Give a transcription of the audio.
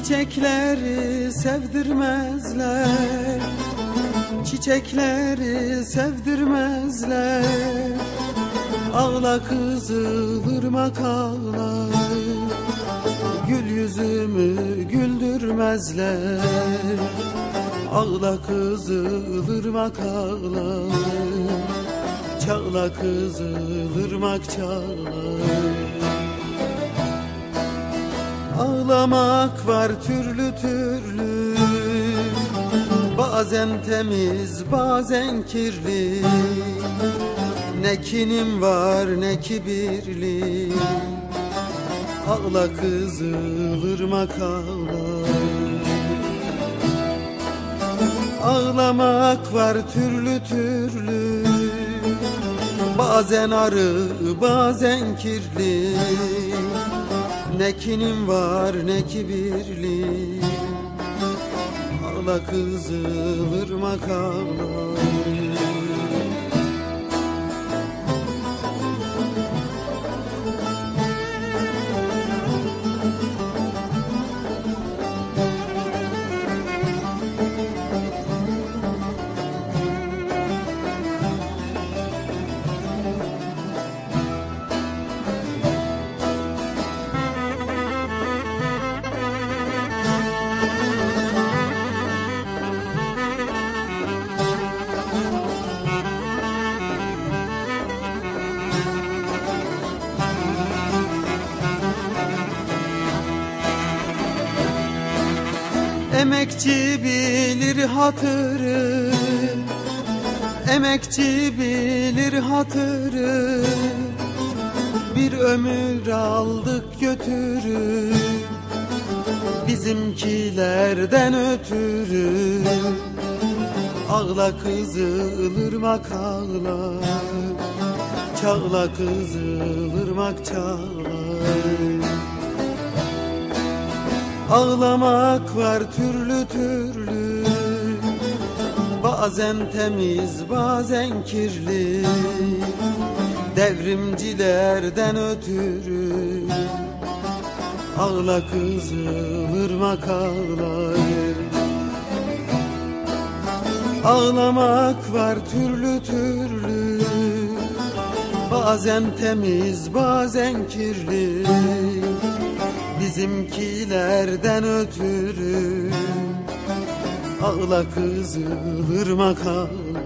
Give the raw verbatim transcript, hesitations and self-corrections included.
Çiçekleri sevdirmezler, çiçekleri sevdirmezler. Ağla kızılırmak ağla, gül yüzümü güldürmezler. Ağla kızılırmak ağla, çağla kızılırmak çağla. Ağlamak var türlü türlü, bazen temiz bazen kirli. Ne kinim var ne kibirli, ağla kızılırmak ağla. Ağlamak var türlü türlü, bazen arı bazen kirli. Ne kinim var ne kibirli, ağla kızılırmak ağla. Emekçi bilir hatırı, emekçi bilir hatırı. Bir ömür aldık götürü, bizimkilerden ötürü. Ağla kızılırmak ağla, çağla kızılırmak çağla. Ağlamak var türlü türlü, bazen temiz bazen kirli. Devrimcilerden ötürü, ağla kızılırmak ağla. Ağlamak var türlü türlü, bazen temiz bazen kirli. Bizimkilerden ötürü, ağla kızılırmak ağla.